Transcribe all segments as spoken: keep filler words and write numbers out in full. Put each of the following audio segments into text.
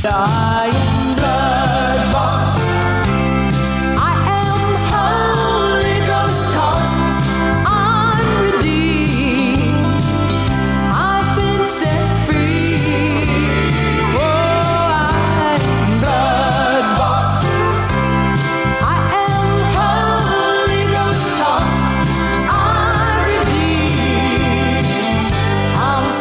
I am blood-bought. I am Holy Ghost taught. I'm redeemed. I've been set free. Oh, I am blood-bought. I am Holy Ghost taught. I'm redeemed. I'm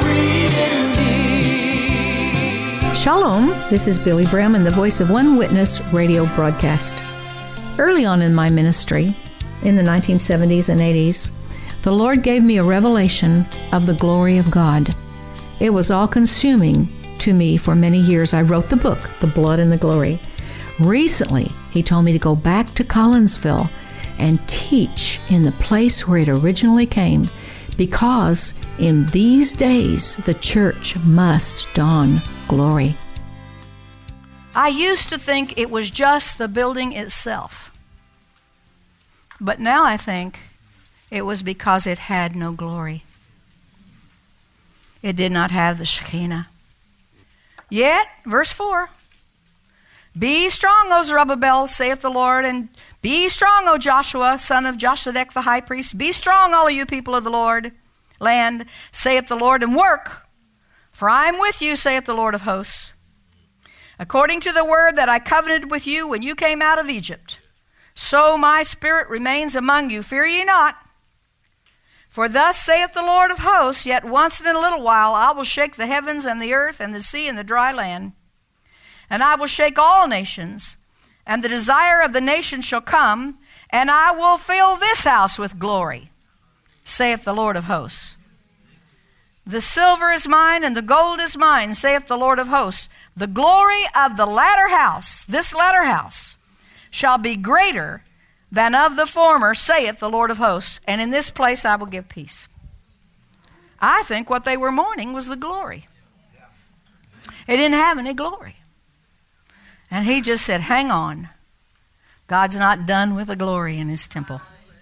free indeed. Shalom, this is Billy Bram and the Voice of One Witness radio broadcast. Early on in my ministry, in the nineteen seventies and eighties, the Lord gave me a revelation of the glory of God. It was all-consuming to me for many years. I wrote the book, The Blood and the Glory. Recently, He told me to go back to Collinsville and teach in the place where it originally came, because in these days, the church must don glory. I used to think it was just the building itself. But now I think it was because it had no glory. It did not have the Shekinah. Yet, verse four, be strong, O Zerubbabel, saith the Lord, and be strong, O Joshua, son of Josedek the high priest. Be strong, all of you people of the Lord, land, saith the Lord, and work. For I am with you, saith the Lord of hosts. According to the word that I covenanted with you when you came out of Egypt, so my spirit remains among you. Fear ye not. For thus saith the Lord of hosts, yet once in a little while I will shake the heavens and the earth and the sea and the dry land. And I will shake all nations, and the desire of the nations shall come, and I will fill this house with glory, saith the Lord of hosts. The silver is mine, and the gold is mine, saith the Lord of hosts. The glory of the latter house, this latter house, shall be greater than of the former, saith the Lord of hosts. And in this place I will give peace. I think what they were mourning was the glory. It didn't have any glory. And he just said, hang on. God's not done with the glory in his temple.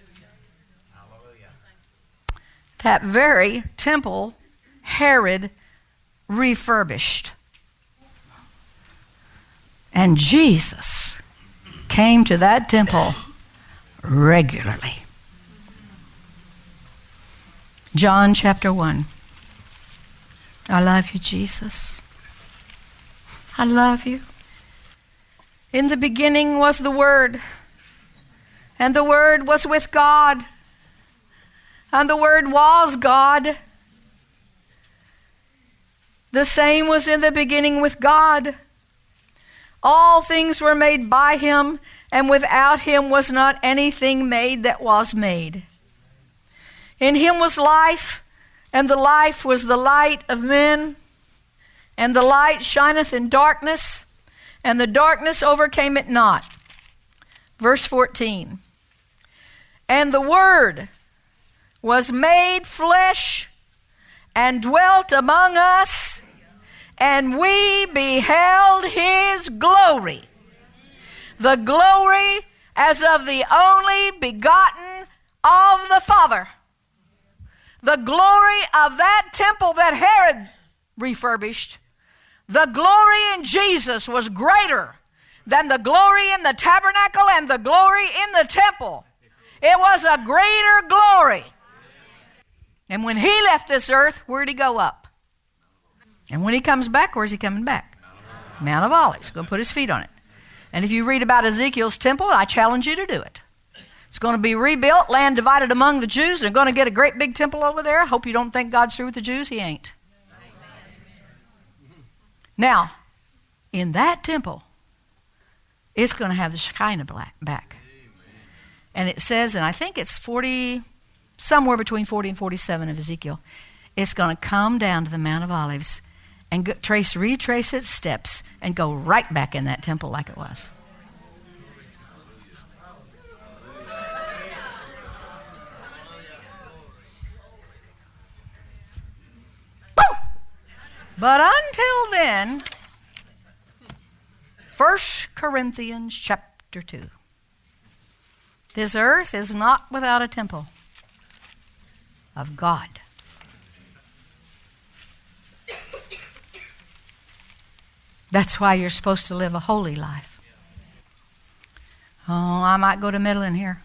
That very temple Herod refurbished. And Jesus came to that temple regularly. John chapter one. I love you, Jesus. I love you. In the beginning was the Word, and the Word was with God, and the Word was God. The same was in the beginning with God. All things were made by him, and without him was not anything made that was made. In him was life, and the life was the light of men. And the light shineth in darkness, and the darkness overcame it not. Verse fourteen. And the Word was made flesh and dwelt among us, and we beheld his glory, the glory as of the only begotten of the Father. The glory of that temple that Herod refurbished, the glory in Jesus was greater than the glory in the tabernacle and the glory in the temple. It was a greater glory. And when he left this earth, where'd he go up? And when he comes back, where's he coming back? Mount of Olives. Going to put his feet on it. And if you read about Ezekiel's temple, I challenge you to do it. It's going to be rebuilt, land divided among the Jews. They're going to get a great big temple over there. I hope you don't think God's through with the Jews. He ain't. Now, in that temple, it's going to have the Shekinah back. And it says, and I think it's forty, somewhere between forty and forty-seven of Ezekiel, it's going to come down to the Mount of Olives and go, trace, retrace its steps and go right back in that temple like it was. Woo! But until then, First Corinthians chapter two. This earth is not without a temple of God. That's why you're supposed to live a holy life. Oh, I might go to middle in here.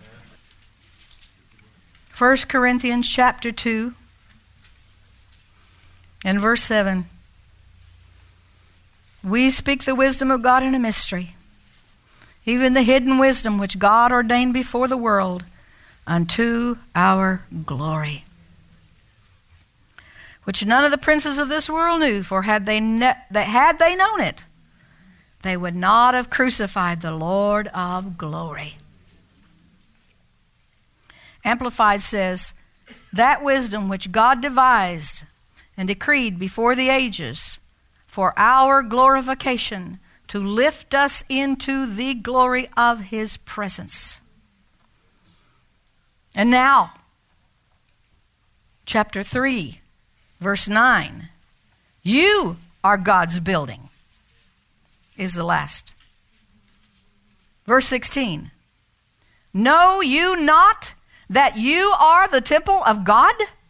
First Corinthians chapter two and verse seven. We speak the wisdom of God in a mystery, even the hidden wisdom which God ordained before the world unto our glory, which none of the princes of this world knew, for had they, ne- that had they known it, they would not have crucified the Lord of glory. Amplified says, that wisdom which God devised and decreed before the ages for our glorification, to lift us into the glory of his presence. And now, chapter three, verse nine, you are God's building, is the last. Verse sixteen, know you not that you are the temple of God,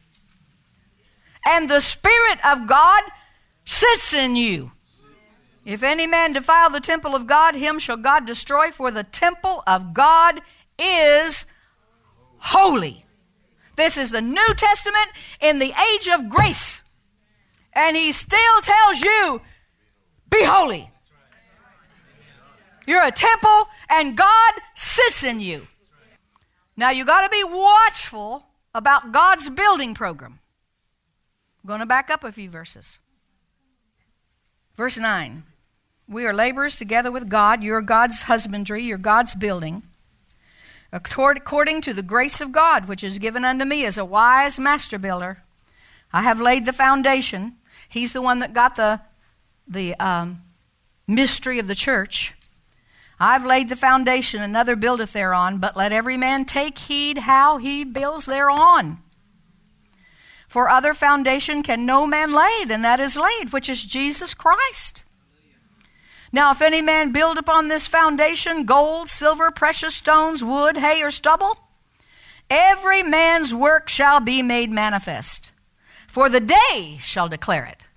and the Spirit of God sits in you? If any man defile the temple of God, him shall God destroy, for the temple of God is holy. This is the New Testament in the age of grace. And he still tells you, be holy. You're a temple and God sits in you. Now you got to be watchful about God's building program. I'm going to back up a few verses. Verse nine. We are laborers together with God. You're God's husbandry. You're God's building. According to the grace of God, which is given unto me as a wise master builder, I have laid the foundation. He's the one that got the, the um, mystery of the church. I've laid the foundation, another buildeth thereon, but let every man take heed how he builds thereon. For other foundation can no man lay than that is laid, which is Jesus Christ. Now if any man build upon this foundation gold, silver, precious stones, wood, hay, or stubble, every man's work shall be made manifest, for the day shall declare it.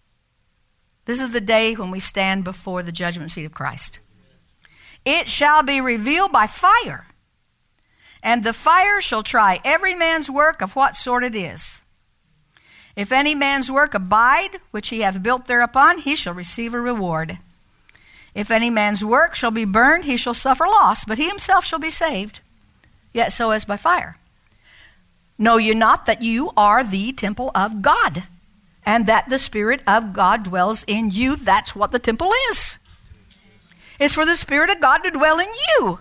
This is the day when we stand before the judgment seat of Christ. It shall be revealed by fire, and the fire shall try every man's work of what sort it is. If any man's work abide, which he hath built thereupon, he shall receive a reward. If any man's work shall be burned, he shall suffer loss, but he himself shall be saved, yet so as by fire. Know you not that you are the temple of God, and that the Spirit of God dwells in you? That's what the temple is. It's for the Spirit of God to dwell in you.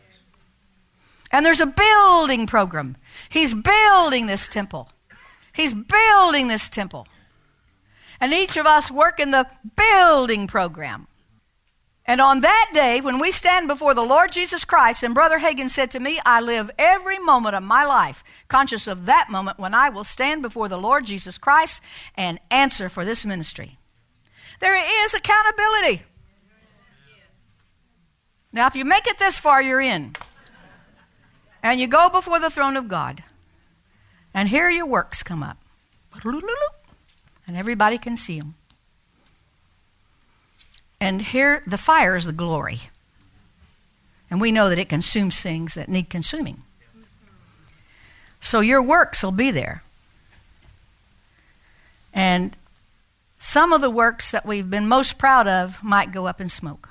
And there's a building program. He's building this temple. He's building this temple. And each of us work in the building program. And on that day, when we stand before the Lord Jesus Christ, and Brother Hagin said to me, I live every moment of my life conscious of that moment when I will stand before the Lord Jesus Christ and answer for this ministry. There is accountability. Now, if you make it this far, you're in. And you go before the throne of God. And here your works come up. And everybody can see them. And here the fire is the glory. And we know that it consumes things that need consuming. So your works will be there. And some of the works that we've been most proud of might go up in smoke.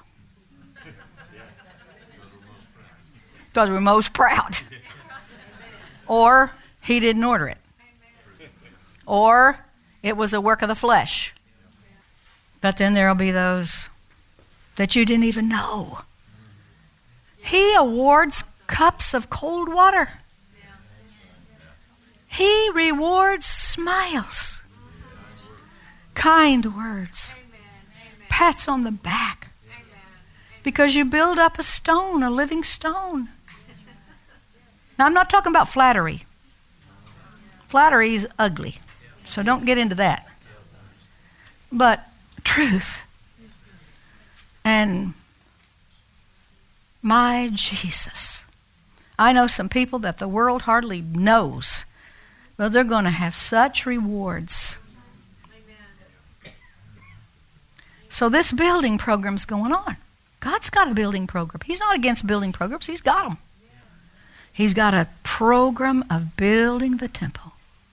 Because we're most proud. Or he didn't order it. Or it was a work of the flesh. But then there'll be those that you didn't even know. He awards cups of cold water. He rewards smiles, kind words, pats on the back, because you build up a stone, a living stone. Now, I'm not talking about flattery. Flattery is ugly, so don't get into that. But truth. And my Jesus. I know some people that the world hardly knows, but they're going to have such rewards. So this building program's going on. God's got a building program. He's not against building programs. He's got them. He's got a program of building the temple.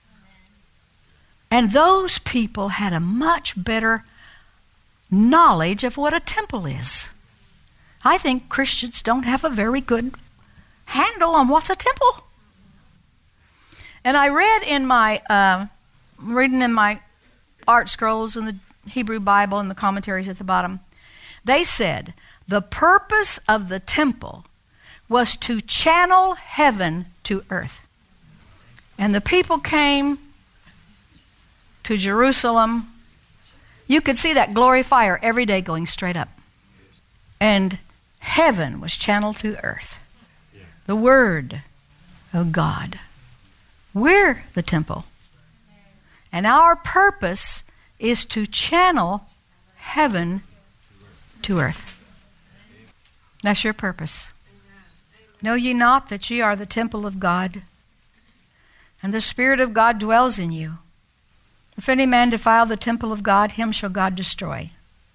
And those people had a much better knowledge of what a temple is. I think Christians don't have a very good handle on what's a temple. And I read in my, uh, reading in my art scrolls and the Hebrew Bible and the commentaries at the bottom, they said the purpose of the temple was to channel heaven to earth. And the people came to Jerusalem. You could see that glory fire every day going straight up. And heaven was channeled to earth. The Word of God. We're the temple. And our purpose is to channel heaven to earth. That's your purpose. Know ye not that ye are the temple of God, and the Spirit of God dwells in you? If any man defile the temple of God, him shall God destroy.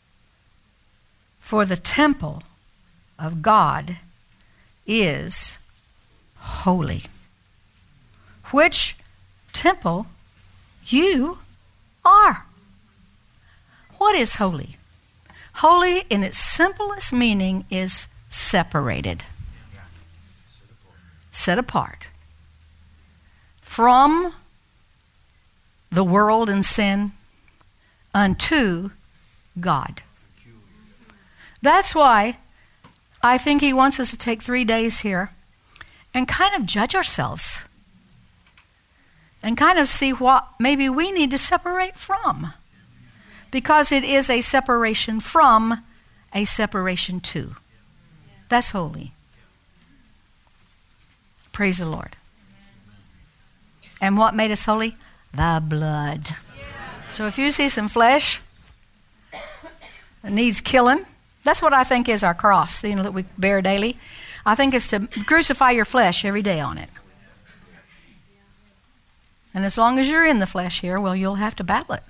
For the temple of God is holy, which temple you are. What is holy? Holy in its simplest meaning is separated, set apart from the world and sin unto God. That's why I think he wants us to take three days here and kind of judge ourselves and kind of see what maybe we need to separate from. Because it is a separation from a separation to. That's holy. Praise the Lord. And what made us holy? The blood. So if you see some flesh that needs killing, that's what I think is our cross, you know, that we bear daily. I think it's to crucify your flesh every day on it. And as long as you're in the flesh here, well, you'll have to battle it.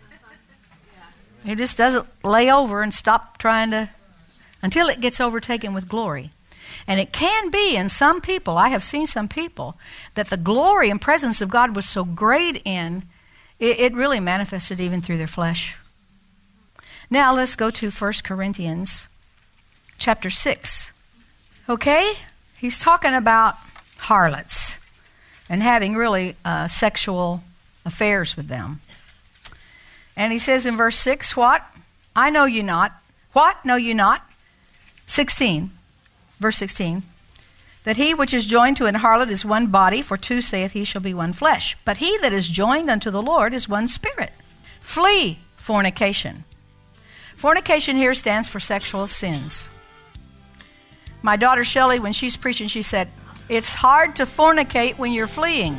It just doesn't lay over and stop trying to, until it gets overtaken with glory. And it can be in some people, I have seen some people, that the glory and presence of God was so great in, it, it really manifested even through their flesh. Now let's go to First Corinthians chapter six. Okay? He's talking about harlots and having really uh, sexual affairs with them. And he says in verse six, what? I know you not. What? Know you not? sixteen, verse sixteen. That he which is joined to an harlot is one body, for two saith he shall be one flesh. But he that is joined unto the Lord is one spirit. Flee fornication. Fornication here stands for sexual sins. My daughter Shelley, when she's preaching, she said, it's hard to fornicate when you're fleeing.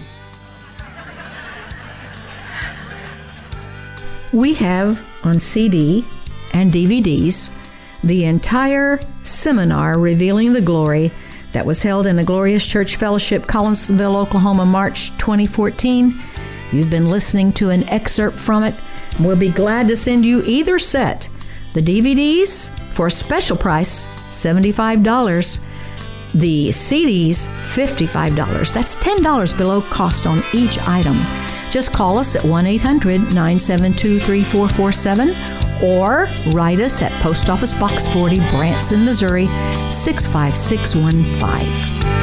We have on C D and D V Ds the entire seminar Revealing the Glory that was held in a Glorious Church Fellowship, Collinsville, Oklahoma, March twenty fourteen. You've been listening to an excerpt from it. We'll be glad to send you either set. The D V Ds for a special price, seventy-five dollars. The C Ds, fifty-five dollars. That's ten dollars below cost on each item. Just call us at one eight hundred nine seven two three four four seven or write us at Post Office Box forty, Branson, Missouri, six five six one five.